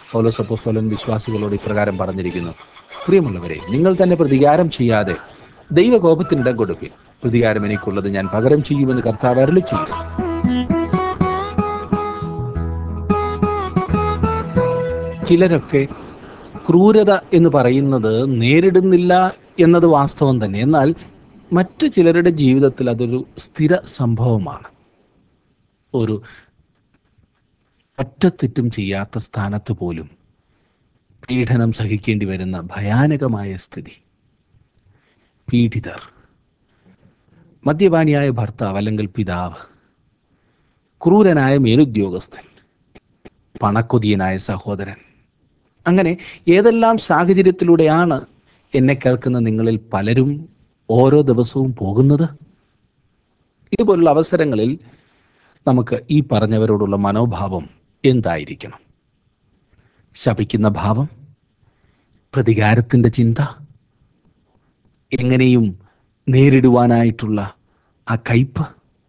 പൗലോസ് അപ്പോസ്തലൻ വിശ്വാസികളോട് ഇപ്രകാരം പറഞ്ഞിരിക്കുന്നു: പ്രിയമുള്ളവരെ, നിങ്ങൾ തന്നെ പ്രതികാരം ചെയ്യാതെ ദൈവകോപത്തിനിടം കൊടുപ്പിൻ. പ്രതികാരം എനിക്കുള്ളത്, ഞാൻ പകരം ചെയ്യുമെന്ന് കർത്താവ് അരുളിച്ചെയ്യുന്നു. ചിലരൊക്കെ ക്രൂരത എന്ന് പറയുന്നത് നേരിടുന്നില്ല എന്നത് വാസ്തവം തന്നെ. എന്നാൽ മറ്റു ചിലരുടെ ജീവിതത്തിൽ അതൊരു സ്ഥിര സംഭവമാണ്. ഒരു ഒറ്റത്തെറ്റും ചെയ്യാത്ത സ്ഥാനത്ത് പോലും പീഡനം സഹിക്കേണ്ടി വരുന്ന ഭയാനകമായ സ്ഥിതി. പീഡിതർ, മദ്യപാനിയായ ഭർത്താവ് അല്ലെങ്കിൽ പിതാവ്, ക്രൂരനായ മേലുദ്യോഗസ്ഥൻ, പണക്കൊതിയനായ സഹോദരൻ. അങ്ങനെ ഏതെല്ലാം സാഹചര്യത്തിലൂടെയാണ് എന്നെ കേൾക്കുന്ന നിങ്ങളിൽ പലരും ഓരോ ദിവസവും പോകുന്നത്? ഇതുപോലുള്ള അവസരങ്ങളിൽ നമുക്ക് ഈ പറഞ്ഞവരോടുള്ള മനോഭാവം എന്തായിരിക്കണം? ശപിക്കുന്ന ഭാവം, പ്രതികാരത്തിൻ്റെ ചിന്ത, എങ്ങനെയും നേരിടുവാനായിട്ടുള്ള ആ കയ്പ്.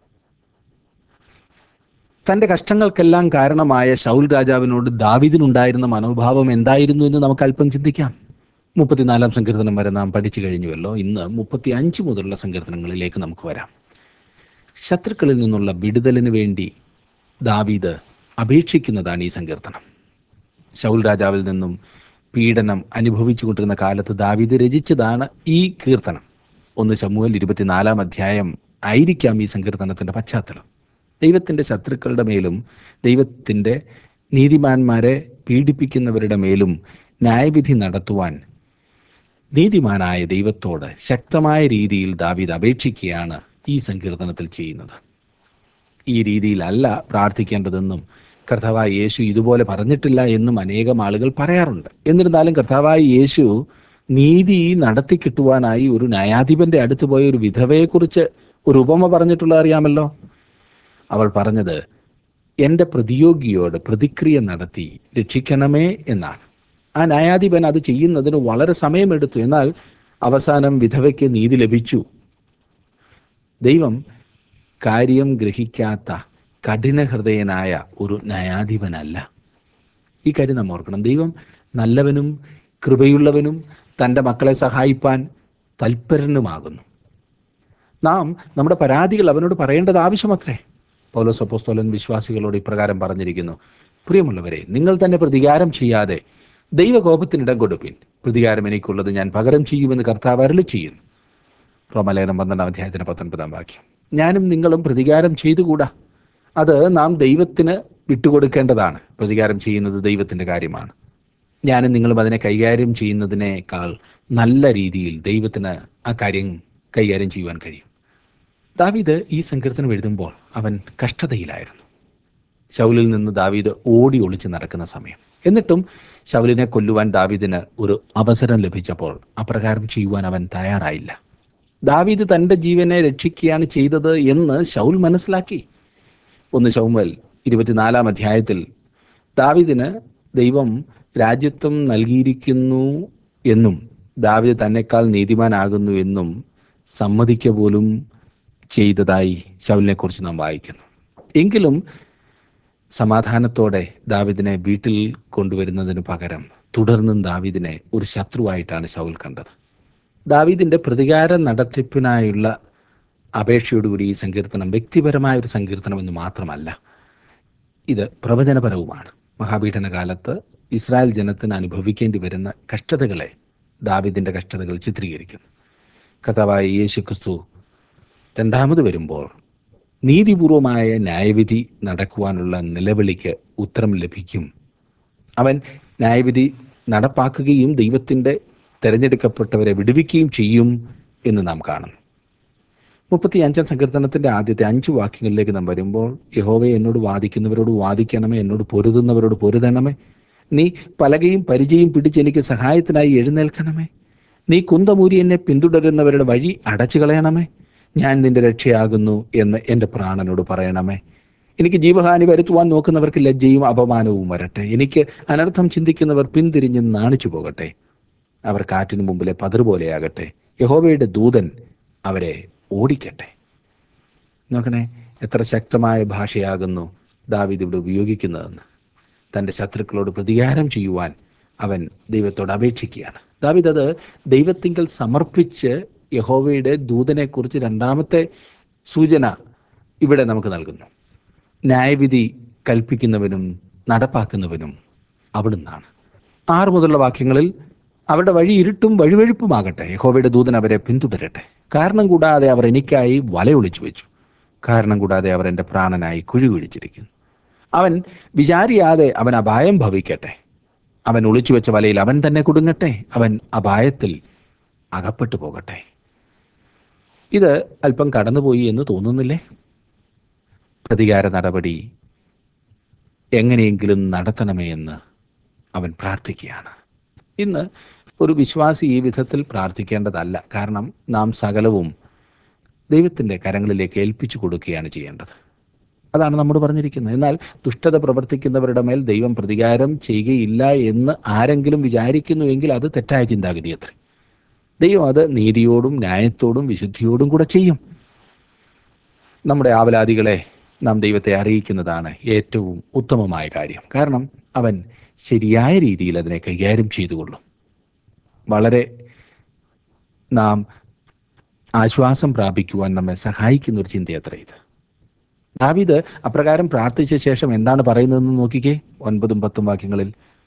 തൻ്റെ കഷ്ടങ്ങൾക്കെല്ലാം കാരണമായ ശൗൽ രാജാവിനോട് ദാവീദിനുണ്ടായിരുന്ന മനോഭാവം എന്തായിരുന്നു എന്ന് നമുക്ക് അല്പം ചിന്തിക്കാം. 34 സങ്കീർത്തനം വരെ നാം പഠിച്ചു കഴിഞ്ഞുവല്ലോ. ഇന്ന് 35 മുതലുള്ള സങ്കീർത്തനങ്ങളിലേക്ക് നമുക്ക് വരാം. ശത്രുക്കളിൽ നിന്നുള്ള വിടുതലിന് വേണ്ടി ദാവീദ് അപേക്ഷിക്കുന്നതാണ് ഈ സങ്കീർത്തനം. ശൗൽ രാജാവിൽ നിന്നും പീഡനം അനുഭവിച്ചു കൊണ്ടിരുന്ന കാലത്ത് ദാവീദ് രചിച്ചതാണ് ഈ കീർത്തനം. 1 ശമൂവേൽ 24 അധ്യായം ആയിരിക്കാം ഈ സങ്കീർത്തനത്തിൻ്റെ പശ്ചാത്തലം. ദൈവത്തിൻ്റെ ശത്രുക്കളുടെ മേലും ദൈവത്തിൻ്റെ നീതിമാന്മാരെ പീഡിപ്പിക്കുന്നവരുടെ മേലും ന്യായവിധി നടത്തുവാൻ നീതിമാനായ ദൈവത്തോട് ശക്തമായ രീതിയിൽ ദാവീദ് അപേക്ഷിക്കുകയാണ് ഈ സങ്കീർത്തനത്തിൽ ചെയ്യുന്നത്. ഈ രീതിയിലല്ല പ്രാർത്ഥിക്കേണ്ടതെന്നും കർത്താവായ യേശു ഇതുപോലെ പറഞ്ഞിട്ടില്ല എന്നും അനേകം ആളുകൾ പറയാറുണ്ട്. എന്നിരുന്നാലും കർത്താവായ യേശു നീതി നടത്തി കിട്ടുവാനായി ഒരു ന്യായാധിപന്റെ അടുത്ത് പോയ ഒരു വിധവയെക്കുറിച്ച് ഒരു ഉപമ പറഞ്ഞിട്ടുള്ളത് അറിയാമല്ലോ. അവൾ പറഞ്ഞത്, എൻ്റെ പ്രതിയോഗിയോട് പ്രതിക്രിയ നടത്തി രക്ഷിക്കണമേ എന്നാണ്. ആ ന്യായാധിപൻ അത് ചെയ്യുന്നതിന് വളരെ സമയമെടുത്തു. എന്നാൽ അവസാനം വിധവയ്ക്ക് നീതി ലഭിച്ചു. ദൈവം കാര്യം ഗ്രഹിക്കാത്ത കഠിനഹൃദയനായ ഒരു ന്യായാധിപനല്ല. ഈ കാര്യം നാം ഓർക്കണം. ദൈവം നല്ലവനും കൃപയുള്ളവനും തൻ്റെ മക്കളെ സഹായിപ്പാൻ തൽപരനുമാകുന്നു. നാം നമ്മുടെ പരാതികൾ അവനോട് പറയേണ്ടത് ആവശ്യമത്രേ. പൗലോസ് അപ്പോസ്തലൻ വിശ്വാസികളോട് ഇപ്രകാരം പറഞ്ഞിരിക്കുന്നു: പ്രിയമുള്ളവരെ, നിങ്ങൾ തന്നെ പ്രതികാരം ചെയ്യാതെ ദൈവകോപത്തിനിടം കൊടുപ്പിൻ. പ്രതികാരം എനിക്കുള്ളത്, ഞാൻ പകരം ചെയ്യുമെന്ന് കർത്താവ് അരുളിച്ചെയ്യുന്നു. റോമാലേഖനം 12 അധ്യായത്തിന് 19 വാക്യം. ഞാനും നിങ്ങളും പ്രതികാരം ചെയ്തുകൂടാ. അത് നാം ദൈവത്തിന് വിട്ടുകൊടുക്കേണ്ടതാണ്. പ്രതികാരം ചെയ്യുന്നത് ദൈവത്തിൻ്റെ കാര്യമാണ്. ഞാനും നിങ്ങളും അതിനെ കൈകാര്യം ചെയ്യുന്നതിനേക്കാൾ നല്ല രീതിയിൽ ദൈവത്തിന് ആ കാര്യം കൈകാര്യം ചെയ്യുവാൻ കഴിയും. ദാവീദ് ഈ സങ്കീർത്തനം എഴുതുമ്പോൾ അവൻ കഷ്ടതയിലായിരുന്നു. ശൗലിൽ നിന്ന് ദാവീദ് ഓടി ഒളിച്ച് നടക്കുന്ന സമയം. എന്നിട്ടും ശൗലിനെ കൊല്ലുവാൻ ദാവീദിന് ഒരു അവസരം ലഭിച്ചപ്പോൾ അപ്രകാരം ചെയ്യുവാൻ അവൻ തയ്യാറായില്ല. ദാവീദ് തൻ്റെ ജീവനെ രക്ഷിക്കുകയാണ് ചെയ്തത് എന്ന് ശൗൽ മനസ്സിലാക്കി. 1 ശമൂവേൽ 24 അധ്യായത്തിൽ ദാവീദിന് ദൈവം രാജ്യത്വം നൽകിയിരിക്കുന്നു എന്നും ദാവീദ് തന്നെക്കാൾ നീതിമാനാകുന്നു എന്നും സമ്മതിക്കുക പോലും ചെയ്തതായി ശൗലിനെ കുറിച്ച് നാം വായിക്കുന്നു. എങ്കിലും സമാധാനത്തോടെ ദാവീദിനെ വീട്ടിൽ കൊണ്ടുവരുന്നതിന് പകരം തുടർന്നും ദാവീദിനെ ഒരു ശത്രുവായിട്ടാണ് ശൗൽ കണ്ടത്. ദാവീദിൻ്റെ പ്രതികാര നടത്തിപ്പിനായുള്ള അപേക്ഷയോടുകൂടി ഈ സങ്കീർത്തനം വ്യക്തിപരമായ ഒരു സങ്കീർത്തനം എന്ന് മാത്രമല്ല, ഇത് പ്രവചനപരവുമാണ്. മഹാപീഡന കാലത്ത് ഇസ്രായേൽ ജനത്തിന് അനുഭവിക്കേണ്ടി വരുന്ന കഷ്ടതകളെ ദാവീദിൻ്റെ കഷ്ടതകൾ ചിത്രീകരിക്കുന്നു. കർത്താവായ യേശുക്രിസ്തു രണ്ടാമത് വരുമ്പോൾ നീതിപൂർവമായ ന്യായവിധി നടക്കുവാനുള്ള നിലവിളിക്ക് ഉത്തരം ലഭിക്കും. അവൻ ന്യായവിധി നടപ്പാക്കുകയും ദൈവത്തിൻ്റെ തിരഞ്ഞെടുക്കപ്പെട്ടവരെ വിടുവിക്കുകയും ചെയ്യും എന്ന് നാം കാണുന്നു. 35 സങ്കീർത്തനത്തിൻ്റെ ആദ്യത്തെ 5 വാക്യങ്ങളിലേക്ക് നാം വരുമ്പോൾ, യഹോവയെ എന്നോട് വാദിക്കുന്നവരോട് വാദിക്കണമേ, എന്നോട് പൊരുതുന്നവരോട് പൊരുതണമേ. നീ പലകയും പരിചയും പിടിച്ച് എനിക്ക് സഹായത്തിനായി എഴുന്നേൽക്കണമേ. നീ കുന്തമൂരി എന്നെ പിന്തുടരുന്നവരുടെ വഴി അടച്ചു കളയണമേ. ഞാൻ നിന്റെ രക്ഷയാകുന്നു എന്ന് എൻ്റെ പ്രാണനോട് പറയണമേ. എനിക്ക് ജീവഹാനി വരുത്തുവാൻ നോക്കുന്നവർക്ക് ലജ്ജയും അപമാനവും വരട്ടെ. എനിക്ക് അനർത്ഥം ചിന്തിക്കുന്നവർ പിന്തിരിഞ്ഞ് നാണിച്ചു പോകട്ടെ. അവർ കാറ്റിന് മുമ്പിലെ പതിർ പോലെയാകട്ടെ. യഹോവയുടെ ദൂതൻ അവരെ ഓടിക്കട്ടെ. നോക്കണേ, എത്ര ശക്തമായ ഭാഷയാകുന്നു ദാവീദ് ഇവിടെ ഉപയോഗിക്കുന്നതെന്ന്. തൻ്റെ ശത്രുക്കളോട് പ്രതികാരം ചെയ്യുവാൻ അവൻ ദൈവത്തോട് അപേക്ഷിക്കുകയാണ്. ദാവീദ് അത് ദൈവത്തിങ്കൽ സമർപ്പിച്ച് യഹോവയുടെ ദൂതനെക്കുറിച്ച് രണ്ടാമത്തെ സൂചന ഇവിടെ നമുക്ക് നൽകുന്നു. ന്യായവിധി കൽപ്പിക്കുന്നവനും നടപ്പാക്കുന്നവനും അവിടുന്നാണ്. 6 മുതലുള്ള വാക്യങ്ങളിൽ അവരുടെ വഴി ഇരുട്ടും വഴിവഴുപ്പുമാകട്ടെ, യഹോവയുടെ ദൂതൻ അവരെ പിന്തുടരട്ടെ. കാരണം കൂടാതെ അവർ എനിക്കായി വലയൊളിച്ചു വെച്ചു, കാരണം കൂടാതെ അവർ എൻ്റെ പ്രാണനായി കുഴി കുഴിച്ചിരിക്കുന്നു. അവൻ വിചാരിയാതെ അവൻ അപായം ഭവിക്കട്ടെ, അവൻ ഒളിച്ചു വെച്ച വലയിൽ അവൻ തന്നെ കുടുങ്ങട്ടെ, അവൻ അപായത്തിൽ അകപ്പെട്ടു പോകട്ടെ. ഇത് അല്പം കടന്നുപോയി എന്ന് തോന്നുന്നില്ലേ? പ്രതികാര നടപടി എങ്ങനെയെങ്കിലും നടത്തണമേ എന്ന് അവൻ പ്രാർത്ഥിക്കുകയാണ്. ഇന്ന് ഒരു വിശ്വാസി ഈ വിധത്തിൽ പ്രാർത്ഥിക്കേണ്ടതല്ല. കാരണം നാം സകലവും ദൈവത്തിൻ്റെ കരങ്ങളിലേക്ക് ഏൽപ്പിച്ചു കൊടുക്കുകയാണ് ചെയ്യേണ്ടത്. അതാണ് നമ്മോട് പറഞ്ഞിരിക്കുന്നത്. എന്നാൽ ദുഷ്ടത പ്രവർത്തിക്കുന്നവരുടെ മേൽ ദൈവം പ്രതികാരം ചെയ്യുകയില്ല എന്ന് ആരെങ്കിലും വിചാരിക്കുന്നുവെങ്കിൽ അത് തെറ്റായ ചിന്താഗതി അത്രേ. ദൈവം അത് നീതിയോടും ന്യായത്തോടും വിശുദ്ധിയോടും കൂടെ ചെയ്യും. നമ്മുടെ ആവലാതികളെ നാം ദൈവത്തെ അറിയിക്കുന്നതാണ് ഏറ്റവും ഉത്തമമായ കാര്യം. കാരണം അവൻ ശരിയായ രീതിയിൽ അതിനെ കൈകാര്യം ചെയ്തുകൊള്ളും. വളരെ നാം ആശ്വാസം പ്രാപിക്കുവാൻ നമ്മെ സഹായിക്കുന്ന ഒരു ചിന്തയത്ര ഇത്. ദാവീദ് അപ്രകാരം പ്രാർത്ഥിച്ച ശേഷം എന്താണ് പറയുന്നതെന്ന് നോക്കിക്കേ. 9ഉം 10ഉം വാക്യങ്ങളിൽ,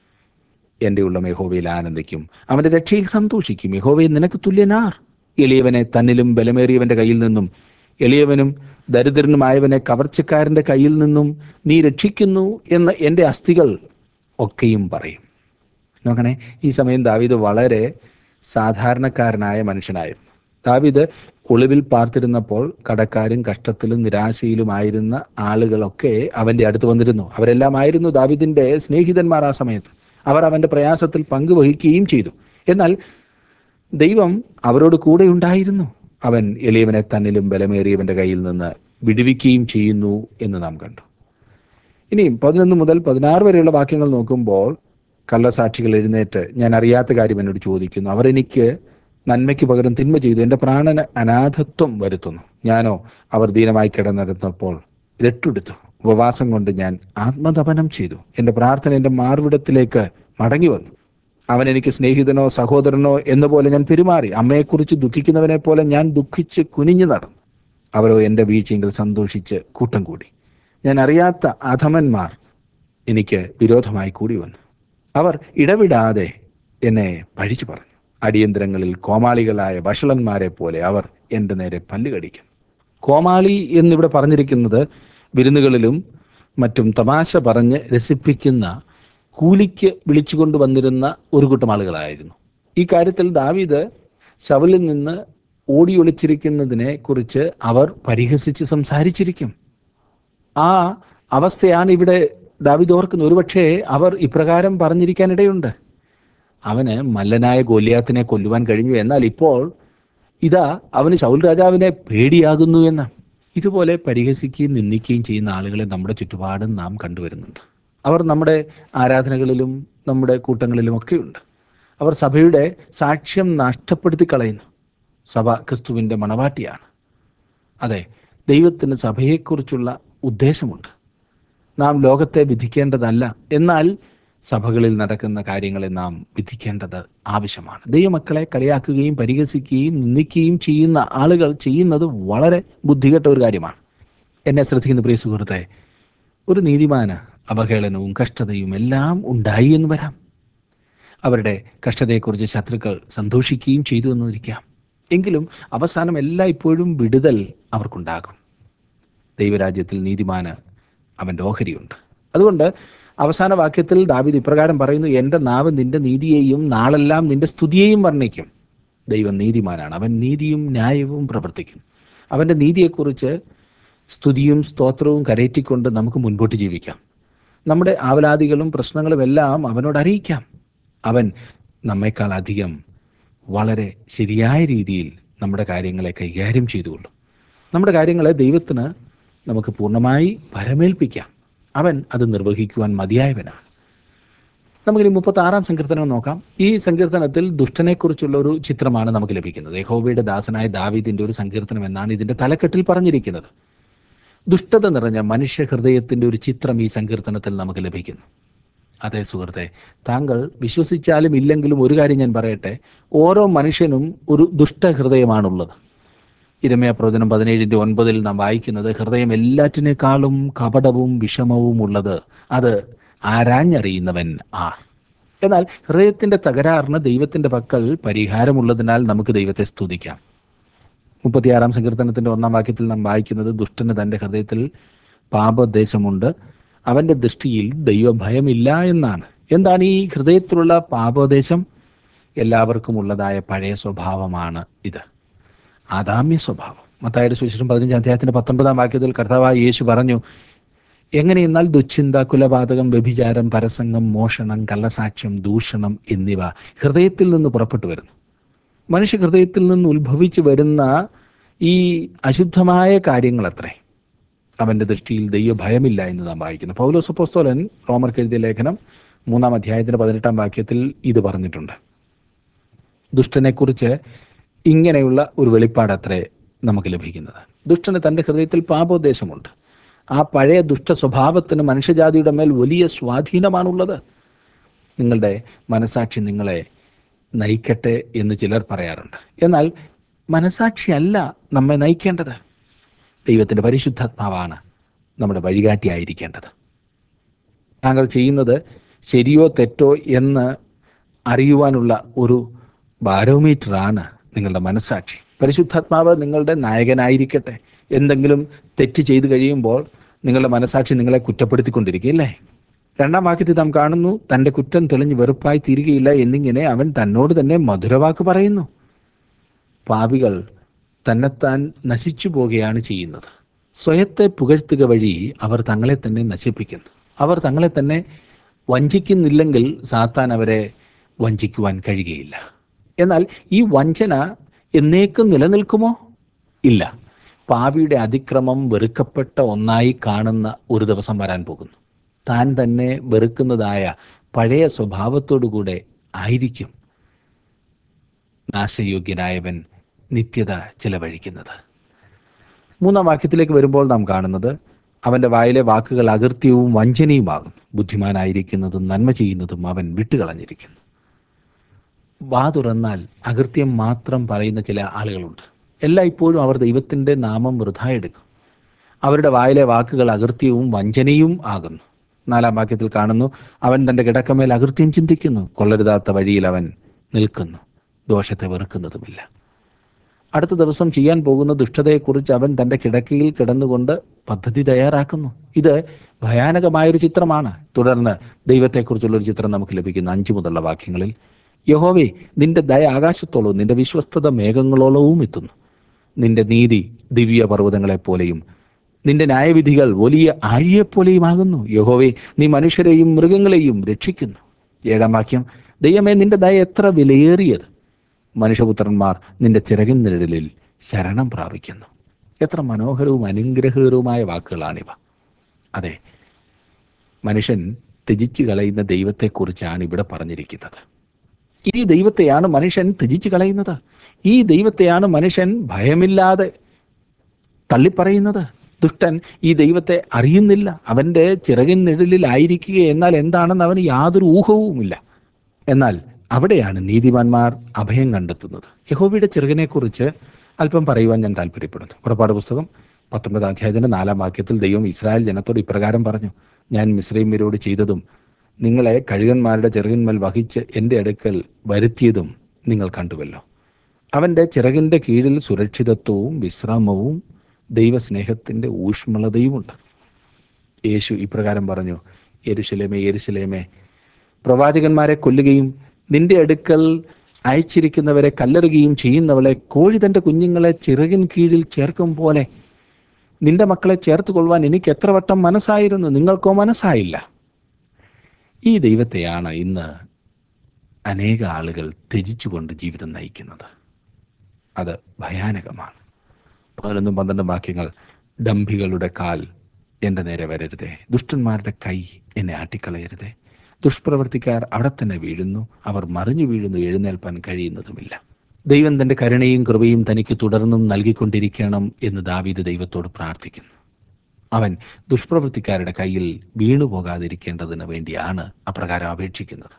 എൻ്റെ ഉള്ളം യഹോവയിൽ ആനന്ദിക്കും, അവൻ്റെ രക്ഷയിൽ സന്തോഷിക്കും. യഹോവയെ നിനക്ക് തുല്യനാർ. എളിയവനെ തന്നിലും ബലമേറിയവൻ്റെ കയ്യിൽ നിന്നും എളിയവനും ദരിദ്രനുമായവനെ കവർച്ചക്കാരൻ്റെ കയ്യിൽ നിന്നും നീ രക്ഷിക്കുന്നു എന്ന് എൻ്റെ അസ്ഥികൾ ഒക്കെയും പറയും. നോക്കണേ, ഈ സമയം ദാവീദ് വളരെ സാധാരണക്കാരനായ മനുഷ്യനായിരുന്നു. ദാവീദ് ഒളിവിൽ പാർത്തിരുന്നപ്പോൾ കടക്കാരും കഷ്ടത്തിലും നിരാശയിലുമായിരുന്ന ആളുകളൊക്കെ അവൻ്റെ അടുത്ത് വന്നിരുന്നു. അവരെല്ലാമായിരുന്നു ദാവീദിൻ്റെ സ്നേഹിതന്മാർ. ആ സമയത്ത് അവർ അവൻ്റെ പ്രയാസത്തിൽ പങ്കുവഹിക്കുകയും ചെയ്തു. എന്നാൽ ദൈവം അവരോട് കൂടെ ഉണ്ടായിരുന്നു. അവൻ എളിയവനെ തന്നിലും ബലമേറിയവൻ്റെ കയ്യിൽ നിന്ന് വിടുവിക്കുകയും ചെയ്യുന്നു എന്ന് നാം കണ്ടു. ഇനിയും 11 മുതൽ 16 വരെയുള്ള വാക്യങ്ങൾ നോക്കുമ്പോൾ, കള്ളസാക്ഷികൾ എഴുന്നേറ്റ് ഞാൻ അറിയാത്ത കാര്യം എന്നോട് ചോദിക്കുന്നു, അവർ എനിക്ക് നന്മയ്ക്ക് പകരം തിന്മ ചെയ്തു, എൻ്റെ പ്രാണന് അനാഥത്വം വരുത്തുന്നു. ഞാനോ അവർ ദീനമായി കിടന്നിരുന്നപ്പോൾ രട്ടെടുത്തു, ഉപവാസം കൊണ്ട് ഞാൻ ആത്മതപനം ചെയ്തു. എൻ്റെ പ്രാർത്ഥന എൻ്റെ മാർവിടത്തിലേക്ക് മടങ്ങി വന്നു. അവൻ എനിക്ക് സ്നേഹിതനോ സഹോദരനോ എന്ന പോലെ ഞാൻ പെരുമാറി. അമ്മയെക്കുറിച്ച് ദുഃഖിക്കുന്നവനെ പോലെ ഞാൻ ദുഃഖിച്ച് കുനിഞ്ഞു നടന്നു. അവരോ എൻ്റെ വീഴ്ചയെങ്കിൽ സന്തോഷിച്ച് കൂട്ടം കൂടി. ഞാൻ അറിയാത്ത അധമന്മാർ എനിക്ക് വിരോധമായി കൂടി വന്നു. അവർ ഇടവിടാതെ എന്നെ പഴിച്ചു പറഞ്ഞു. അടിയന്തരങ്ങളിൽ കോമാളികളായ വഷളന്മാരെ പോലെ അവർ എൻ്റെ നേരെ പല്ല് കടിക്കും. കോമാളി എന്നിവിടെ പറഞ്ഞിരിക്കുന്നത് വിരുന്നുകളിലും മറ്റും തമാശ പറഞ്ഞ് രസിപ്പിക്കുന്ന കൂലിക്ക് വിളിച്ചുകൊണ്ട് വന്നിരുന്ന ഒരു കൂട്ടം ആളുകളായിരുന്നു. ഈ കാര്യത്തിൽ ദാവീദ് ശൗലിൽ നിന്ന് ഓടിയൊളിച്ചിരിക്കുന്നതിനെ കുറിച്ച് അവർ പരിഹസിച്ച് സംസാരിച്ചിരിക്കും. ആ അവസ്ഥയാണ് ഇവിടെ ദാവീദ് ഓർക്കുന്നത്. ഒരുപക്ഷെ അവർ ഇപ്രകാരം പറഞ്ഞിരിക്കാനിടയുണ്ട്, അവന് മല്ലനായ ഗോലിയാത്തിനെ കൊല്ലുവാൻ കഴിഞ്ഞു, എന്നാൽ ഇപ്പോൾ ഇതാ അവന് ശൗൽ രാജാവിനെ പേടിയാകുന്നു എന്ന്. ഇതുപോലെ പരിഹസിക്കുകയും നിന്ദിക്കുകയും ചെയ്യുന്ന ആളുകളെ നമ്മുടെ ചുറ്റുപാടും നാം കണ്ടുവരുന്നുണ്ട്. അവർ നമ്മുടെ ആരാധനകളിലും നമ്മുടെ കൂട്ടങ്ങളിലും ഒക്കെയുണ്ട്. അവർ സഭയുടെ സാക്ഷ്യം നഷ്ടപ്പെടുത്തി കളയുന്നു. സഭ ക്രിസ്തുവിൻ്റെ മണവാട്ടിയാണ്. അതെ, ദൈവത്തിന് സഭയെക്കുറിച്ചുള്ള ഉദ്ദേശമുണ്ട്. നാം ലോകത്തെ വിധിക്കേണ്ടതല്ല, എന്നാൽ സഭകളിൽ നടക്കുന്ന കാര്യങ്ങളെ നാം വിധിക്കേണ്ടത് ആവശ്യമാണ്. ദൈവമക്കളെ കളിയാക്കുകയും പരിഹസിക്കുകയും നിന്ദിക്കുകയും ചെയ്യുന്ന ആളുകൾ ചെയ്യുന്നത് വളരെ ബുദ്ധികെട്ട ഒരു കാര്യമാണ്. എന്നെ ശ്രദ്ധിക്കുന്ന പ്രിയ സുഹൃത്തെ, ഒരു നീതിമാന് അവഹേളനവും കഷ്ടതയും എല്ലാം ഉണ്ടായി എന്ന് വരാം. അവരുടെ കഷ്ടതയെക്കുറിച്ച് ശത്രുക്കൾ സന്തോഷിക്കുകയും ചെയ്തു എന്നിരിക്കാം. എങ്കിലും അവസാനം എല്ലായ്പ്പോഴും വിടുതൽ അവർക്കുണ്ടാകും. ദൈവരാജ്യത്തിൽ നീതിമാന് അവൻ്റെ ഓഹരിയുണ്ട്. അതുകൊണ്ട് അവസാന വാക്യത്തിൽ ദാവീദ് ഇപ്രകാരം പറയുന്നു, എൻ്റെ നാവ് നിന്റെ നീതിയെയും നാളെല്ലാം നിന്റെ സ്തുതിയെയും വർണ്ണിക്കും. ദൈവം നീതിമാനാണ്, അവൻ നീതിയും ന്യായവും പ്രവർത്തിക്കുന്നു. അവൻ്റെ നീതിയെക്കുറിച്ച് സ്തുതിയും സ്തോത്രവും കരയറ്റിക്കൊണ്ട് നമുക്ക് മുൻപോട്ട് ജീവിക്കാം. നമ്മുടെ ആവലാതികളും പ്രശ്നങ്ങളും എല്ലാം അവനോട് അറിയിക്കാം. അവൻ നമ്മെക്കാൾ അധികം വളരെ ശരിയായ രീതിയിൽ നമ്മുടെ കാര്യങ്ങളെ കൈകാര്യം ചെയ്തുകൊള്ളും. നമ്മുടെ കാര്യങ്ങളെ ദൈവത്തിന് നമുക്ക് പൂർണ്ണമായി പരമേൽപ്പിക്കാം. അവൻ അത് നിർവഹിക്കുവാൻ മതിയായവനാണ്. നമുക്കിനി 36-ാം സങ്കീർത്തനം നോക്കാം. ഈ സങ്കീർത്തനത്തിൽ ദുഷ്ടനെക്കുറിച്ചുള്ള ഒരു ചിത്രമാണ് നമുക്ക് ലഭിക്കുന്നത്. യഹോവയുടെ ദാസനായ ദാവീദിൻ്റെ ഒരു സങ്കീർത്തനം എന്നാണ് ഇതിൻ്റെ തലക്കെട്ടിൽ പറഞ്ഞിരിക്കുന്നത്. ദുഷ്ടത നിറഞ്ഞ മനുഷ്യ ഹൃദയത്തിൻ്റെ ഒരു ചിത്രം ഈ സങ്കീർത്തനത്തിൽ നമുക്ക് ലഭിക്കുന്നു. അതെ സുഹൃത്തെ, താങ്കൾ വിശ്വസിച്ചാലും ഇല്ലെങ്കിലും ഒരു കാര്യം ഞാൻ പറയട്ടെ, ഓരോ മനുഷ്യനും ഒരു ദുഷ്ടഹൃദയമാണുള്ളത്. ഇരമ്യാ പ്രവചനം 17:9 നാം വായിക്കുന്നത്, ഹൃദയം എല്ലാറ്റിനേക്കാളും കപടവും വിഷമവും ഉള്ളത്, അത് ആരാഞ്ഞറിയുന്നവൻ ആർ. എന്നാൽ ഹൃദയത്തിന്റെ തകരാറിന് ദൈവത്തിന്റെ പക്കൽ പരിഹാരമുള്ളതിനാൽ നമുക്ക് ദൈവത്തെ സ്തുതിക്കാം. 36 സങ്കീർത്തനത്തിന്റെ 1 വാക്യത്തിൽ നാം വായിക്കുന്നത്, ദുഷ്ടന് തന്റെ ഹൃദയത്തിൽ പാപോദ്ദേശമുണ്ട്, അവന്റെ ദൃഷ്ടിയിൽ ദൈവഭയമില്ല എന്നാണ്. എന്താണ് ഈ ഹൃദയത്തിലുള്ള പാപോദ്ദേശം? എല്ലാവർക്കും ഉള്ളതായ പഴയ സ്വഭാവമാണ് ഇത്, ആദാമ്യ സ്വഭാവം. മത്തായിയുടെ സുവിശേഷം 15-19 കർത്താവായ യേശു പറഞ്ഞു, എങ്ങനെയെന്നാൽ ദുശ്ചിന്ത, കുലപാതകം, വ്യഭിചാരം, പരസംഗം, മോഷണം, കള്ളസാക്ഷ്യം, ദൂഷണം എന്നിവ ഹൃദയത്തിൽ നിന്ന് പുറപ്പെട്ടു വരുന്നു. മനുഷ്യ ഹൃദയത്തിൽ നിന്ന് ഉത്ഭവിച്ചു വരുന്ന ഈ അശുദ്ധമായ കാര്യങ്ങളത്രേ അവന്റെ ദൃഷ്ടിയിൽ ദൈവഭയമില്ല എന്ന് നാം വായിക്കുന്നു. പൗലോസ് അപ്പോസ്തലൻ റോമർക്ക് എഴുതിയ ലേഖനം 3-18 ഇത് പറഞ്ഞിട്ടുണ്ട്. ദുഷ്ടനെക്കുറിച്ച് ഇങ്ങനെയുള്ള ഒരു വെളിപ്പാടത്രേ നമുക്ക് ലഭിക്കുന്നത്. ദുഷ്ടന് തൻ്റെ ഹൃദയത്തിൽ പാപോദ്ദേശമുണ്ട്. ആ പഴയ ദുഷ്ട സ്വഭാവത്തിന് മനുഷ്യജാതിയുടെ മേൽ വലിയ സ്വാധീനമാണുള്ളത്. നിങ്ങളുടെ മനസാക്ഷി നിങ്ങളെ നയിക്കട്ടെ എന്ന് ചിലർ പറയാറുണ്ട്. എന്നാൽ മനസാക്ഷിയല്ല നമ്മെ നയിക്കേണ്ടത്. ദൈവത്തിൻ്റെ പരിശുദ്ധാത്മാവാണ് നമ്മുടെ വഴികാട്ടിയായിരിക്കേണ്ടത്. താങ്കൾ ചെയ്യുന്നത് ശരിയോ തെറ്റോ എന്ന് അറിയുവാനുള്ള ഒരു ബാരോമീറ്ററാണ് നിങ്ങളുടെ മനസാക്ഷി. പരിശുദ്ധാത്മാവ് നിങ്ങളുടെ നായകനായിരിക്കട്ടെ. എന്തെങ്കിലും തെറ്റ് ചെയ്തു കഴിയുമ്പോൾ നിങ്ങളുടെ മനസാക്ഷി നിങ്ങളെ കുറ്റപ്പെടുത്തിക്കൊണ്ടിരിക്കുകയല്ലേ? 2 വാക്യത്തിൽ നാം കാണുന്നു, തൻ്റെ കുറ്റം തെളിഞ്ഞ് വെറുപ്പായി തീരുകയില്ല എന്നിങ്ങനെ അവൻ തന്നോട് തന്നെ മധുരവാക്ക് പറയുന്നു. പാപികൾ തന്നെത്താൻ നശിച്ചു പോകുകയാണ് ചെയ്യുന്നത്. സ്വയത്തെ പുകഴ്ത്തുക വഴി അവർ തങ്ങളെ തന്നെ നശിപ്പിക്കുന്നു. അവർ തങ്ങളെ തന്നെ വഞ്ചിക്കുന്നില്ലെങ്കിൽ സാത്താൻ അവരെ വഞ്ചിക്കുവാൻ കഴിയുകയില്ല. എന്നാൽ ഈ വഞ്ചന എന്നേക്കും നിലനിൽക്കുമോ? ഇല്ല. പാപിയുടെ അതിക്രമം വെറുക്കപ്പെട്ട ഒന്നായി കാണുന്ന ഒരു ദിവസം വരാൻ പോകുന്നു. താൻ തന്നെ വെറുക്കുന്നതായ പഴയ സ്വഭാവത്തോടുകൂടെ ആയിരിക്കും നാശയോഗ്യനായവൻ നിത്യത ചിലവഴിക്കുന്നത്. 3 വാക്യത്തിലേക്ക് വരുമ്പോൾ നാം കാണുന്നത്, അവൻ്റെ വായിലെ വാക്കുകൾ അകൃത്യവും വഞ്ചനയുമാകും. ബുദ്ധിമാനായിരിക്കുന്നതും നന്മ ചെയ്യുന്നതും അവൻ വിട്ടുകളഞ്ഞിരിക്കുന്നു. വാ തുറന്നാൽ അകൃത്യം മാത്രം പറയുന്ന ചില ആളുകളുണ്ട്. എല്ലായ്പ്പോഴും അവർ ദൈവത്തിൻ്റെ നാമം വൃഥാ എടുക്കും. അവരുടെ വായിലെ വാക്കുകൾ അകൃത്യവും വഞ്ചനയും ആകുന്നു. 4 വാക്യത്തിൽ കാണുന്നു, അവൻ തൻ്റെ കിടക്കമേൽ അകൃത്യം ചിന്തിക്കുന്നു, കൊള്ളരുതാത്ത വഴിയിൽ അവൻ നിൽക്കുന്നു, ദോഷത്തെ വെറുക്കുന്നതുമില്ല. അടുത്ത ദിവസം ചെയ്യാൻ പോകുന്ന ദുഷ്ടതയെക്കുറിച്ച് അവൻ തൻ്റെ കിടക്കയിൽ കിടന്നുകൊണ്ട് പദ്ധതി തയ്യാറാക്കുന്നു. ഇത് ഭയാനകമായൊരു ചിത്രമാണ്. തുടർന്ന് ദൈവത്തെക്കുറിച്ചുള്ളൊരു ചിത്രം നമുക്ക് ലഭിക്കുന്നു 5 വാക്യങ്ങളിൽ. യഹോവേ, നിന്റെ ദയ ആകാശത്തോളവും നിന്റെ വിശ്വസ്തത മേഘങ്ങളോളവും എത്തുന്നു. നിന്റെ നീതി ദിവ്യ പർവ്വതങ്ങളെപ്പോലെയും നിന്റെ ന്യായവിധികൾ വലിയ ആഴിയെപ്പോലെയുമാകുന്നു. യഹോവേ, നീ മനുഷ്യരെയും മൃഗങ്ങളെയും രക്ഷിക്കുന്നു. 7 വാക്യം, ദൈവമേ, നിന്റെ ദയ എത്ര വിലയേറിയത്! മനുഷ്യപുത്രന്മാർ നിന്റെ ചിറകിൻ നിഴലിൽ ശരണം പ്രാപിക്കുന്നു. എത്ര മനോഹരവും അനുഗ്രഹകരവുമായ വാക്കുകളാണിവ. അതെ, മനുഷ്യൻ ത്യജിച്ചു കളയുന്ന ദൈവത്തെക്കുറിച്ചാണ് ഇവിടെ പറഞ്ഞിരിക്കുന്നത്. ഈ ദൈവത്തെയാണ് മനുഷ്യൻ ത്യജിച്ചു കളയുന്നത്. ഈ ദൈവത്തെയാണ് മനുഷ്യൻ ഭയമില്ലാതെ തള്ളിപ്പറയുന്നത്. ദുഷ്ടൻ ഈ ദൈവത്തെ അറിയുന്നില്ല. അവൻ്റെ ചിറകിൻ നിഴലിലായിരിക്കുക എന്നാൽ എന്താണെന്ന് അവന് യാതൊരു ഊഹവുമില്ല. എന്നാൽ അവിടെയാണ് നീതിമാന്മാർ അഭയം കണ്ടെത്തുന്നത്. യഹോവയുടെ ചിറകിനെക്കുറിച്ച് അല്പം പറയുവാൻ ഞാൻ താല്പര്യപ്പെടുന്നു. പുറപ്പാട് പുസ്തകം 19-4 ദൈവം ഇസ്രായേൽ ജനത്തോട് ഇപ്രകാരം പറഞ്ഞു, ഞാൻ മിസ്രയീമ്യരോട് ചെയ്തതും നിങ്ങളെ കഴുകന്മാരുടെ ചിറകിന്മേൽ വഹിച്ച് എൻ്റെ അടുക്കൽ വരുത്തിയതും നിങ്ങൾ കണ്ടുവല്ലോ. അവൻ്റെ ചിറകിൻ്റെ കീഴിൽ സുരക്ഷിതത്വവും വിശ്രാമവും ദൈവസ്നേഹത്തിൻ്റെ ഊഷ്മളതയുമുണ്ട്. യേശു ഇപ്രകാരം പറഞ്ഞു, യെരൂശലേമേ, യെരൂശലേമേ, പ്രവാചകന്മാരെ കൊല്ലുകയും നിന്റെ അടുക്കൽ അയച്ചിരിക്കുന്നവരെ കല്ലെറുകയും ചെയ്യുന്നവളെ, കോഴി തൻ്റെ കുഞ്ഞുങ്ങളെ ചിറകിൻ കീഴിൽ ചേർക്കും പോലെ നിന്റെ മക്കളെ ചേർത്ത് കൊള്ളുവാൻ എനിക്ക് എത്ര വട്ടം മനസ്സായിരുന്നു, നിങ്ങൾക്കോ മനസ്സായില്ല. ഈ ദൈവത്തെയാണ് ഇന്ന് അനേക ആളുകൾ ത്യജിച്ചുകൊണ്ട് ജീവിതം നയിക്കുന്നത്. അത് ഭയാനകമാണ്. 11-12 വാക്യങ്ങൾ, ഡംഭികളുടെ കാൽ എൻ്റെ നേരെ വരരുതേ, ദുഷ്ടന്മാരുടെ കൈ എന്നെ ആട്ടിക്കളയരുതേ. ദുഷ്പ്രവർത്തിക്കാർ അവിടെ തന്നെ വീഴുന്നു, അവർ മറിഞ്ഞു വീഴുന്നു, എഴുന്നേൽപ്പാൻ കഴിയുന്നതുമില്ല. ദൈവം തൻ്റെ കരുണയും കൃപയും തനിക്ക് തുടർന്നും നൽകിക്കൊണ്ടിരിക്കണം എന്ന് ദാവീദ് ദൈവത്തോട് പ്രാർത്ഥിക്കുന്നു. അവൻ ദുഷ്പ്രവൃത്തിക്കാരുടെ കയ്യിൽ വീണുപോകാതിരിക്കേണ്ടതിന് വേണ്ടിയാണ് അപ്രകാരം അപേക്ഷിക്കുന്നത്.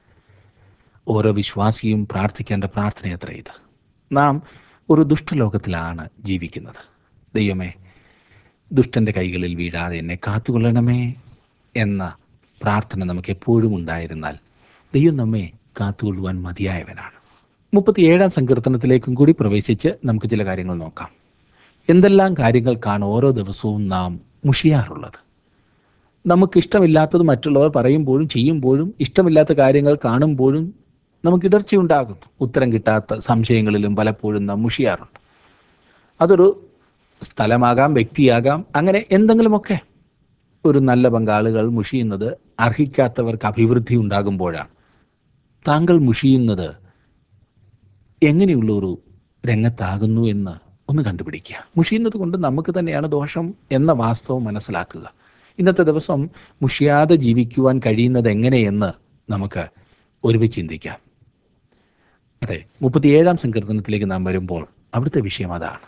ഓരോ വിശ്വാസിയും പ്രാർത്ഥിക്കേണ്ട പ്രാർത്ഥനയത്ര ഇത്. നാം ഒരു ദുഷ്ടലോകത്തിലാണ് ജീവിക്കുന്നത്. ദൈവമേ, ദുഷ്ടൻ്റെ കൈകളിൽ വീഴാതെ എന്നെ കാത്തുകൊള്ളണമേ എന്ന പ്രാർത്ഥന നമുക്ക് എപ്പോഴും ഉണ്ടായിരുന്നാൽ ദൈവം നമ്മെ കാത്തുകൊള്ളുവാൻ മതിയായവനാണ്. 37-ാം സങ്കീർത്തനത്തിലേക്കും കൂടി പ്രവേശിച്ച് നമുക്ക് ചില കാര്യങ്ങൾ നോക്കാം. എന്തെല്ലാം കാര്യങ്ങൾക്കാണ് ഓരോ ദിവസവും നാം മുഷിയാറുള്ളത്? നമുക്കിഷ്ടമില്ലാത്തത് മറ്റുള്ളവർ പറയുമ്പോഴും ചെയ്യുമ്പോഴും, ഇഷ്ടമില്ലാത്ത കാര്യങ്ങൾ കാണുമ്പോഴും നമുക്ക് ഇടർച്ചയുണ്ടാകുന്നു. ഉത്തരം കിട്ടാത്ത സംശയങ്ങളിലും പലപ്പോഴും നാം മുഷിയാറുണ്ട്. അതൊരു സ്ഥലമാകാം, വ്യക്തിയാകാം, അങ്ങനെ എന്തെങ്കിലുമൊക്കെ. ഒരു നല്ല പങ്കാളികൾ മുഷിയുന്നത് അർഹിക്കാത്തവർക്ക് അഭിവൃദ്ധി ഉണ്ടാകുമ്പോഴാണ്. താങ്കൾ മുഷിയുന്നത് എങ്ങനെയുള്ള ഒരു രംഗത്താകുന്നു എന്ന് ഒന്ന് കണ്ടുപിടിക്കുക. മുഷിയുന്നത് കൊണ്ട് നമുക്ക് തന്നെയാണ് ദോഷം എന്ന വാസ്തവം മനസ്സിലാക്കുക. ഇന്നത്തെ ദിവസം മുഷിയാതെ ജീവിക്കുവാൻ കഴിയുന്നത് എങ്ങനെയെന്ന് നമുക്ക് ഒരുമിച്ച് ചിന്തിക്കാം. അതെ, 37-ാം സങ്കീർത്തനത്തിലേക്ക് നാം വരുമ്പോൾ അവിടുത്തെ വിഷയം അതാണ്.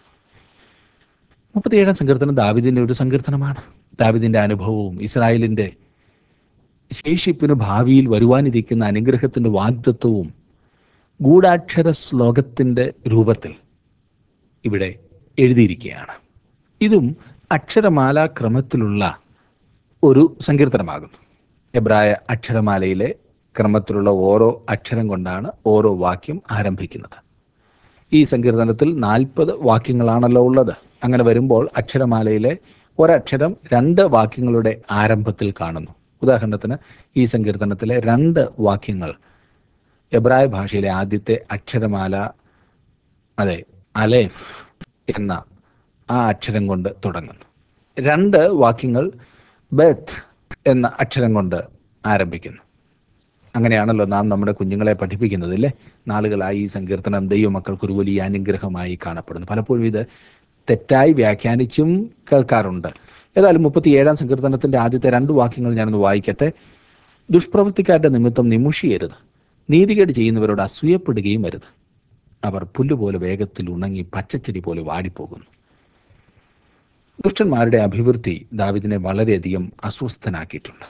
37-ാം സങ്കീർത്തനം ദാവീദിൻ്റെ ഒരു സങ്കീർത്തനമാണ്. ദാവീദിൻ്റെ അനുഭവവും ഇസ്രായേലിൻ്റെ ശേഷിപ്പിന് ഭാവിയിൽ വരുവാനിരിക്കുന്ന അനുഗ്രഹത്തിൻ്റെ വാഗ്ദത്വവും ഗൂഢാക്ഷര ശ്ലോകത്തിൻ്റെ രൂപത്തിൽ ഇവിടെ എഴുതിയിരിക്കുകയാണ്. ഇതും അക്ഷരമാലാക്രമത്തിലുള്ള ഒരു സങ്കീർത്തനമാകുന്നു. എബ്രായ അക്ഷരമാലയിലെ ക്രമത്തിലുള്ള ഓരോ അക്ഷരം കൊണ്ടാണ് ഓരോ വാക്യം ആരംഭിക്കുന്നത്. ഈ സങ്കീർത്തനത്തിൽ 40 വാക്യങ്ങളാണല്ലോ ഉള്ളത്. അങ്ങനെ വരുമ്പോൾ അക്ഷരമാലയിലെ ഒരക്ഷരം 2 വാക്യങ്ങളുടെ ആരംഭത്തിൽ കാണുന്നു. ഉദാഹരണത്തിന് ഈ സങ്കീർത്തനത്തിലെ 2 വാക്യങ്ങൾ എബ്രായ ഭാഷയിലെ ആദ്യത്തെ അക്ഷരമാല, അതെ, അലേഫ് എന്ന ആ അക്ഷരം കൊണ്ട് തുടങ്ങുന്നു. 2 വാക്യങ്ങൾ ബെത്ത് എന്ന അക്ഷരം കൊണ്ട് ആരംഭിക്കുന്നു. അങ്ങനെയാണല്ലോ നാം നമ്മുടെ കുഞ്ഞുങ്ങളെ പഠിപ്പിക്കുന്നത്, അല്ലേ? നാളുകളായി ഈ സങ്കീർത്തനം ദൈവമക്കൾക്കൊരു വലിയ അനുഗ്രഹമായി കാണപ്പെടുന്നു. പലപ്പോഴും ഇത് തെറ്റായി വ്യാഖ്യാനിച്ചും കേൾക്കാറുണ്ട്. ഏതായാലും 37-ാം സങ്കീർത്തനത്തിൻ്റെ ആദ്യത്തെ 2 വാക്യങ്ങൾ ഞാനൊന്ന് വായിക്കട്ടെ. ദുഷ്പ്രവൃത്തിക്കാരുടെ നിമിത്തം നിമുഷിയരുത്, നീതികേട് ചെയ്യുന്നവരോട് അസൂയപ്പെടുകയും അരുത്. അവർ പുല്ലുപോലെ വേഗത്തിൽ ഉണങ്ങി പച്ചച്ചെടി പോലെ വാടിപ്പോകുന്നു. ദുഷ്ടന്മാരുടെ അഭിവൃദ്ധി ദാവീദിനെ വളരെയധികം അസ്വസ്ഥനാക്കിയിട്ടുണ്ട്.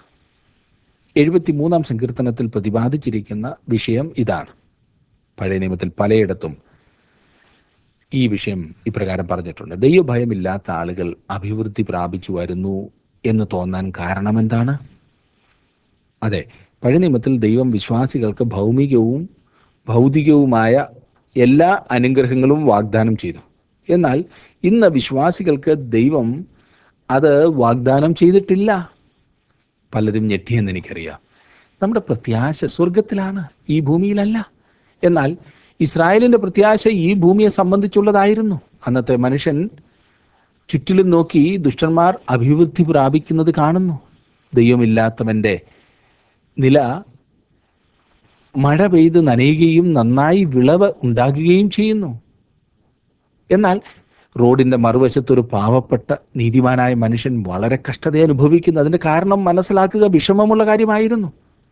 73-ാം സങ്കീർത്തനത്തിൽ പ്രതിപാദിച്ചിരിക്കുന്ന വിഷയം ഇതാണ്. പഴയ നിയമത്തിൽ പലയിടത്തും ഈ വിഷയം ഇപ്രകാരം പറഞ്ഞിട്ടുണ്ട്. ദൈവഭയമില്ലാത്ത ആളുകൾ അഭിവൃദ്ധി പ്രാപിച്ചു വരുന്നു എന്ന് തോന്നാൻ കാരണം എന്താണ്? അതെ, പഴയ നിയമത്തിൽ ദൈവം വിശ്വാസികൾക്ക് ഭൗമികവും ഭൗതികവുമായ എല്ലാ അനുഗ്രഹങ്ങളും വാഗ്ദാനം ചെയ്തു. എന്നാൽ ഇന്ന് വിശ്വാസികൾക്ക് ദൈവം അത് വാഗ്ദാനം ചെയ്തിട്ടില്ല. പലരും ഞെട്ടിയെന്ന് എനിക്കറിയാം. നമ്മുടെ പ്രത്യാശ സ്വർഗത്തിലാണ്, ഈ ഭൂമിയിലല്ല. എന്നാൽ ഇസ്രായേലിൻ്റെ പ്രത്യാശ ഈ ഭൂമിയെ സംബന്ധിച്ചുള്ളതായിരുന്നു. അന്നത്തെ മനുഷ്യൻ ചുറ്റിലും നോക്കി ദുഷ്ടന്മാർ അഭിവൃദ്ധി പ്രാപിക്കുന്നത് കാണുന്നു. ദൈവമില്ലാത്തവൻ്റെ നില മഴ പെയ്ത് നനയുകയും നന്നായി വിളവ് ഉണ്ടാകുകയും ചെയ്യുന്നു. എന്നാൽ റോഡിൻ്റെ മറുവശത്തൊരു പാവപ്പെട്ട നീതിമാനായ മനുഷ്യൻ വളരെ കഷ്ടത അനുഭവിക്കുന്നു. അതിൻ്റെ കാരണം മനസ്സിലാക്കുക വിഷമമുള്ള കാര്യമായിരുന്നു.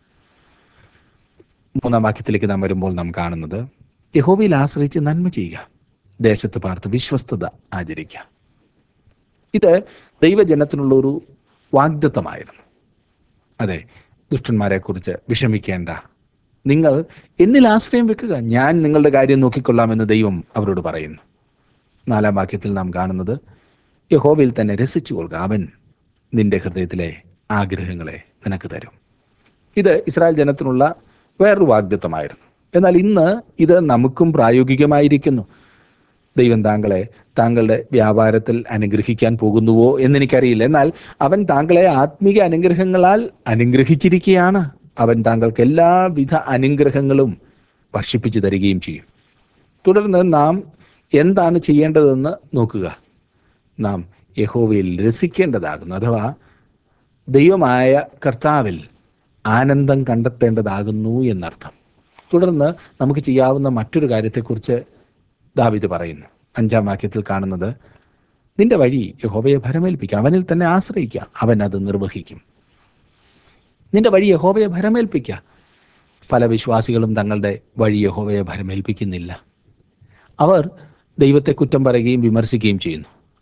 3-ാം വാക്യത്തിലേക്ക് നാം വരുമ്പോൾ നാം കാണുന്നത്, യഹോവയിൽ ആശ്രയിച്ച് നന്മ ചെയ്യുക, ദേശത്ത് പാർത്ത് വിശ്വസ്തത ആചരിക്കുക. ഇത് ദൈവജനത്തിനുള്ള ഒരു വാഗ്ദത്തമായിരുന്നു. അതെ, ദുഷ്ടന്മാരെക്കുറിച്ച് വിഷമിക്കേണ്ട, നിങ്ങൾ എന്നിൽ ആശ്രയം വെക്കുക, ഞാൻ നിങ്ങളുടെ കാര്യം നോക്കിക്കൊള്ളാമെന്ന് ദൈവം അവരോട് പറയുന്നു. 4-ാം വാക്യത്തിൽ നാം കാണുന്നത്, യഹോവയിൽ തന്നെ രസിച്ചു കൊള്ളുക, അവൻ നിന്റെ ഹൃദയത്തിലെ ആഗ്രഹങ്ങളെ നിനക്ക് തരും. ഇത് ഇസ്രായേൽ ജനത്തിനുള്ള വേറൊരു വാഗ്ദത്തമായിരുന്നു. എന്നാൽ ഇന്ന് ഇത് നമുക്കും പ്രായോഗികമായിരിക്കുന്നു. ദൈവം താങ്കളെ താങ്കളുടെ വ്യാപാരത്തിൽ അനുഗ്രഹിക്കാൻ പോകുന്നുവോ എന്നെനിക്കറിയില്ല. എന്നാൽ അവൻ താങ്കളെ ആത്മീക അനുഗ്രഹങ്ങളാൽ അനുഗ്രഹിച്ചിരിക്കുകയാണ്. അവൻ താങ്കൾക്ക് എല്ലാവിധ അനുഗ്രഹങ്ങളും വർഷിപ്പിച്ചു തരികയും ചെയ്യും. തുടർന്ന് നാം എന്താണ് ചെയ്യേണ്ടതെന്ന് നോക്കുക. നാം യഹോവയിൽ രസിക്കേണ്ടതാകുന്നു, അഥവാ ദൈവമായ കർത്താവിൽ ആനന്ദം കണ്ടെത്തേണ്ടതാകുന്നു എന്നർത്ഥം. തുടർന്ന് നമുക്ക് ചെയ്യാവുന്ന മറ്റൊരു കാര്യത്തെക്കുറിച്ച് ദാവീദ് പറയുന്നു. 5-ാം വാക്യത്തിൽ കാണുന്നത്, നിന്റെ വഴി യഹോവയെ ഭരമേൽപ്പിക്കുക, അവനിൽ തന്നെ ആശ്രയിക്കുക, അവൻ അത് നിർവഹിക്കും. നിന്റെ വഴി യഹോവയെ ഭരമേൽപ്പിക്കുക. പല വിശ്വാസികളും തങ്ങളുടെ വഴി യഹോവയെ ഭരമേൽപ്പിക്കുന്നില്ല. അവർ ദൈവത്തെ കുറ്റം പറയുകയും വിമർശിക്കുകയും ചെയ്യുന്നു.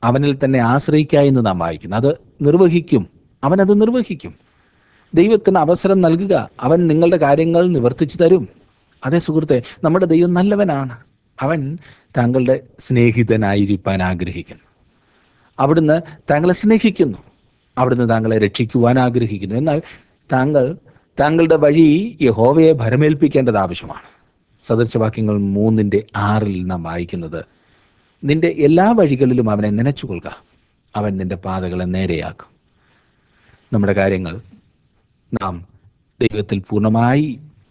അവനിൽ തന്നെ ആശ്രയിക്കുക എന്ന് നാം വായിക്കുന്നു. അത് നിർവഹിക്കും, അവനത് നിർവഹിക്കും. ദൈവത്തിന് അവസരം നൽകുക, അവൻ നിങ്ങളുടെ കാര്യങ്ങൾ നിവർത്തിച്ചു തരും. അതേ സുഹൃത്തെ, നമ്മുടെ ദൈവം നല്ലവനാണ്. അവൻ താങ്കളുടെ സ്നേഹിതനായിരിക്കാൻ ആഗ്രഹിക്കുന്നു. അവിടുന്ന് താങ്കളെ സ്നേഹിക്കുന്നു. അവിടുന്ന് താങ്കളെ രക്ഷിക്കുവാൻ ആഗ്രഹിക്കുന്നു. എന്നാൽ താങ്കൾ താങ്കളുടെ വഴി യഹോവയെ ഭരമേൽപ്പിക്കേണ്ടത് ആവശ്യമാണ്. സദൃശവാക്യങ്ങൾ 3:6 നാം വായിക്കുന്നത്, നിന്റെ എല്ലാ വഴികളിലും അവനെ നനച്ചുകൊള്ളുക, അവൻ നിന്റെ പാതകളെ നേരെയാക്കും. നമ്മുടെ കാര്യങ്ങൾ നാം ദൈവത്തിൽ പൂർണ്ണമായി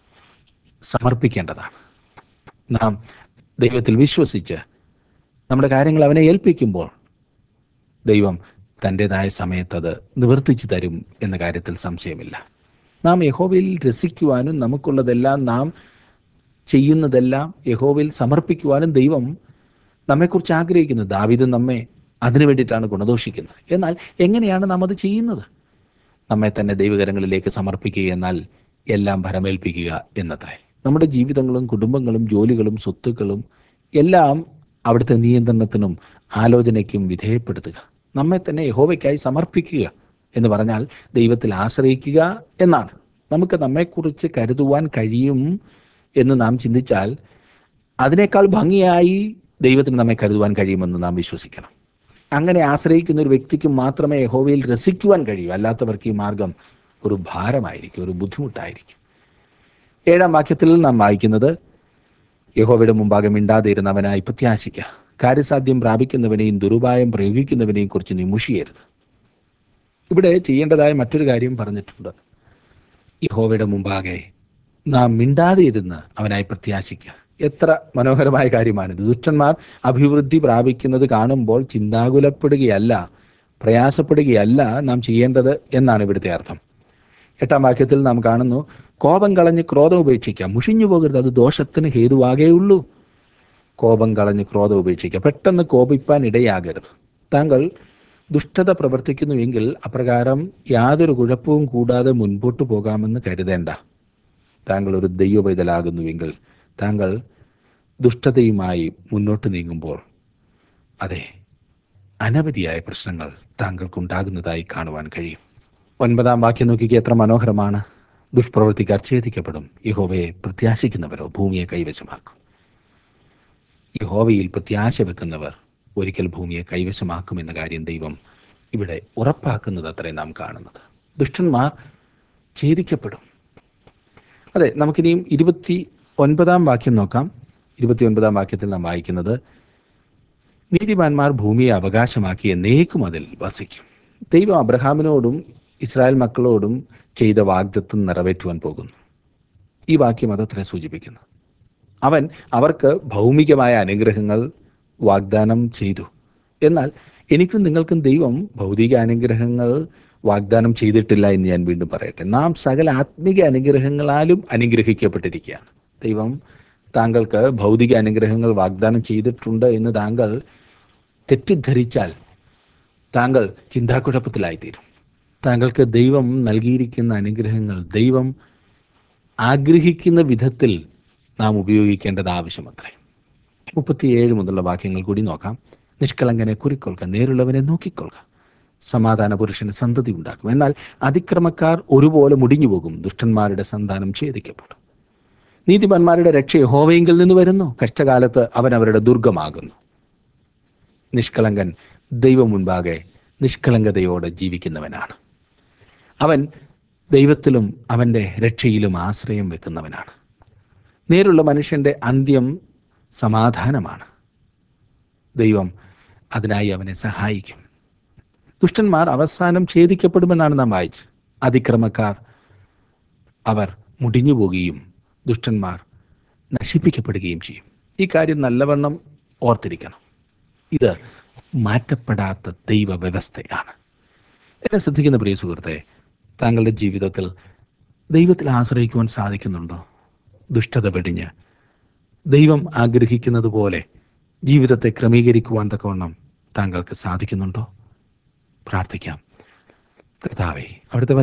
സമർപ്പിക്കേണ്ടതാണ്. നാം ദൈവത്തിൽ വിശ്വസിച്ച് നമ്മുടെ കാര്യങ്ങൾ അവനെ ഏൽപ്പിക്കുമ്പോൾ ദൈവം തൻ്റെതായ സമയത്ത് അത് നിവർത്തിച്ചു തരും എന്ന കാര്യത്തിൽ സംശയമില്ല. നാം യഹോവയിൽ രസിക്കുവാനും നമുക്കുള്ളതെല്ലാം നാം ചെയ്യുന്നതെല്ലാം യഹോവയിൽ സമർപ്പിക്കുവാനും ദൈവം നമ്മെക്കുറിച്ച് ആഗ്രഹിക്കുന്നു. ദാവീദ് നമ്മെ അതിനു വേണ്ടിയിട്ടാണ് ഗുണദോഷിക്കുന്നത്. എന്നാൽ എങ്ങനെയാണ് നാം അത് ചെയ്യുന്നത്? നമ്മെ തന്നെ ദൈവകരങ്ങളിലേക്ക് സമർപ്പിക്കുക എന്നാൽ എല്ലാം ഭരമേൽപ്പിക്കുക എന്നത്രേ. നമ്മുടെ ജീവിതങ്ങളും കുടുംബങ്ങളും ജോലികളും സ്വത്തുക്കളും എല്ലാം അവിടുത്തെ നിയന്ത്രണത്തിനും ആലോചനയ്ക്കും വിധേയപ്പെടുത്തുക. നമ്മെ തന്നെ യഹോവയ്ക്കായി സമർപ്പിക്കുക എന്ന് പറഞ്ഞാൽ ദൈവത്തിൽ ആശ്രയിക്കുക എന്നാണ്. നമുക്ക് നമ്മെക്കുറിച്ച് കരുതുവാൻ കഴിയും എന്ന് നാം ചിന്തിച്ചാൽ അതിനേക്കാൾ ഭംഗിയായി ദൈവത്തിന് നമ്മെ കരുതുവാൻ കഴിയുമെന്ന് നാം വിശ്വസിക്കണം. അങ്ങനെ ആശ്രയിക്കുന്ന ഒരു വ്യക്തിക്ക് മാത്രമേ യഹോവയിൽ രസിക്കുവാൻ കഴിയൂ. അല്ലാത്തവർക്ക് ഈ മാർഗം ഒരു ഭാരമായിരിക്കും, ഒരു ബുദ്ധിമുട്ടായിരിക്കും. 7-ാം വാക്യത്തിൽ നാം വായിക്കുന്നത്, യഹോവയുടെ മുമ്പാകെ മിണ്ടാതിരുന്നവനായി പ്രത്യാശിക്കുക, കാര്യസാധ്യം പ്രാപിക്കുന്നവനെയും ദുരുപായം പ്രയോഗിക്കുന്നവനെയും കുറിച്ച് നീ മുഷിയരുത്. ഇവിടെ ചെയ്യേണ്ടതായ മറ്റൊരു കാര്യം പറഞ്ഞിട്ടുണ്ട്. യഹോവയുടെ മുമ്പാകെ നാം മിണ്ടാതെ ഇരുന്ന് അവനായി പ്രത്യാശിക്കുക. എത്ര മനോഹരമായ കാര്യമാണിത്! ദുഷ്ടന്മാർ അഭിവൃദ്ധി പ്രാപിക്കുന്നത് കാണുമ്പോൾ ചിന്താകുലപ്പെടുകയല്ല, പ്രയാസപ്പെടുകയല്ല നാം ചെയ്യേണ്ടത് എന്നാണ് ഇവിടുത്തെ അർത്ഥം. 8-ാം വാക്യത്തിൽ നാം കാണുന്നു, കോപം കളഞ്ഞ് ക്രോധം ഉപേക്ഷിക്കുക, മുഷിഞ്ഞു പോകരുത്, അത് ദോഷത്തിന് ഹേതുവാകേയുള്ളൂ. കോപം കളഞ്ഞ് ക്രോധം ഉപേക്ഷിക്കുക, പെട്ടെന്ന് കോപിപ്പാൻ ഇടയാകരുത്. താങ്കൾ ദുഷ്ടത പ്രവർത്തിക്കുന്നുവെങ്കിൽ അപ്രകാരം യാതൊരു കുഴപ്പവും കൂടാതെ മുൻപോട്ട് പോകാമെന്ന് കരുതേണ്ട. താങ്കൾ ഒരു ദൈവപൈതലാകുന്നുവെങ്കിൽ താങ്കൾ ദുഷ്ടതയുമായി മുന്നോട്ട് നീങ്ങുമ്പോൾ അതെ, അനവധിയായ പ്രശ്നങ്ങൾ താങ്കൾക്കുണ്ടാകുന്നതായി കാണുവാൻ കഴിയും. 9-ാം വാക്യം നോക്കിക്കുക, എത്ര മനോഹരമാണ്! ദുഷ്പ്രവൃത്തിക്കാർ ഛേദിക്കപ്പെടും, യഹോവയെ പ്രത്യാശിക്കുന്നവരോ ഭൂമിയെ കൈവശമാക്കും. യഹോവയിൽ പ്രത്യാശ വെക്കുന്നവർ ഒരിക്കൽ ഭൂമിയെ കൈവശമാക്കുമെന്ന കാര്യം ദൈവം ഇവിടെ ഉറപ്പാക്കുന്നത് അത്രയും നാം കാണുന്നത്. ദുഷ്ടന്മാർ ഛേദിക്കപ്പെടും. അതെ, നമുക്കിനിയും 29-ാം വാക്യം നോക്കാം. 29-ാം വാക്യത്തിൽ നാം വായിക്കുന്നത്, നീതിമാന്മാർ ഭൂമിയെ അവകാശമാക്കി എന്നേക്കും അതിൽ വസിക്കും. ദൈവം അബ്രഹാമിനോടും ഇസ്രായേൽ മക്കളോടും ചെയ്ത വാഗ്ദത്തം നിറവേറ്റുവാൻ പോകുന്നു. ഈ വാക്യം അതത്രേ സൂചിപ്പിക്കുന്നു. അവൻ അവർക്ക് ഭൗമികമായ അനുഗ്രഹങ്ങൾ വാഗ്ദാനം ചെയ്തു. എന്നാൽ എനിക്കും നിങ്ങൾക്കും ദൈവം ഭൗതിക അനുഗ്രഹങ്ങൾ വാഗ്ദാനം ചെയ്തിട്ടില്ല എന്ന് ഞാൻ വീണ്ടും പറയട്ടെ. നാം സകല ആത്മിക അനുഗ്രഹങ്ങളാലും അനുഗ്രഹിക്കപ്പെട്ടിരിക്കുകയാണ്. ദൈവം താങ്കൾക്ക് ഭൗതിക അനുഗ്രഹങ്ങൾ വാഗ്ദാനം ചെയ്തിട്ടുണ്ട് എന്ന് താങ്കൾ തെറ്റിദ്ധരിച്ചാൽ താങ്കൾ ചിന്താക്കുഴപ്പത്തിലായിത്തീരും. താങ്കൾക്ക് ദൈവം നൽകിയിരിക്കുന്ന അനുഗ്രഹങ്ങൾ ദൈവം ആഗ്രഹിക്കുന്ന വിധത്തിൽ നാം ഉപയോഗിക്കേണ്ടത് ആവശ്യമത്രേ. 37 മുതലുള്ള വാക്യങ്ങൾ കൂടി നോക്കാം. നിഷ്കളങ്കനെ കുറിക്കൊള്ളുക, നേരുള്ളവനെ നോക്കിക്കൊള്ളുക, സമാധാന പുരുഷന് സന്തതി ഉണ്ടാക്കും. എന്നാൽ അതിക്രമക്കാർ ഒരുപോലെ മുടിഞ്ഞു പോകും, ദുഷ്ടന്മാരുടെ സന്താനം ഛേദിക്കപ്പെടും. നീതിമാന്മാരുടെ രക്ഷ യഹോവയിങ്കൽ നിന്ന് വരുന്നു, കഷ്ടകാലത്ത് അവൻ അവരുടെ ദുർഗമാകുന്നു. നിഷ്കളങ്കൻ ദൈവം മുൻപാകെ നിഷ്കളങ്കതയോടെ ജീവിക്കുന്നവനാണ്. അവൻ ദൈവത്തിലും അവൻ്റെ രക്ഷയിലും ആശ്രയം വെക്കുന്നവനാണ്. നേരുള്ള മനുഷ്യൻ്റെ അന്ത്യം സമാധാനമാണ്. ദൈവം അതിനായി അവനെ സഹായിക്കും. ദുഷ്ടന്മാർ അവസാനം ഛേദിക്കപ്പെടുമെന്നാണ് നാം വായിച്ച്. അതിക്രമക്കാർ അവർ മുടിഞ്ഞു പോകുകയും ദുഷ്ടന്മാർ നശിപ്പിക്കപ്പെടുകയും ചെയ്യും. ഈ കാര്യം നല്ലവണ്ണം ഓർത്തിരിക്കണം. ഇത് മാറ്റപ്പെടാത്ത ദൈവ വ്യവസ്ഥയാണ്. എന്നെ ശ്രദ്ധിക്കുന്ന പ്രിയ സുഹൃത്തെ, താങ്കളുടെ ജീവിതത്തിൽ ദൈവത്തിൽ ആശ്രയിക്കുവാൻ സാധിക്കുന്നുണ്ടോ? ദുഷ്ടത വെടിഞ്ഞ് ദൈവം ആഗ്രഹിക്കുന്നത് പോലെ ജീവിതത്തെ ക്രമീകരിക്കുവാൻ തക്കവണ്ണം താങ്കൾക്ക് സാധിക്കുന്നുണ്ടോ? പ്രാർത്ഥിക്കാം. കർത്താവേ, അവിടുത്തെ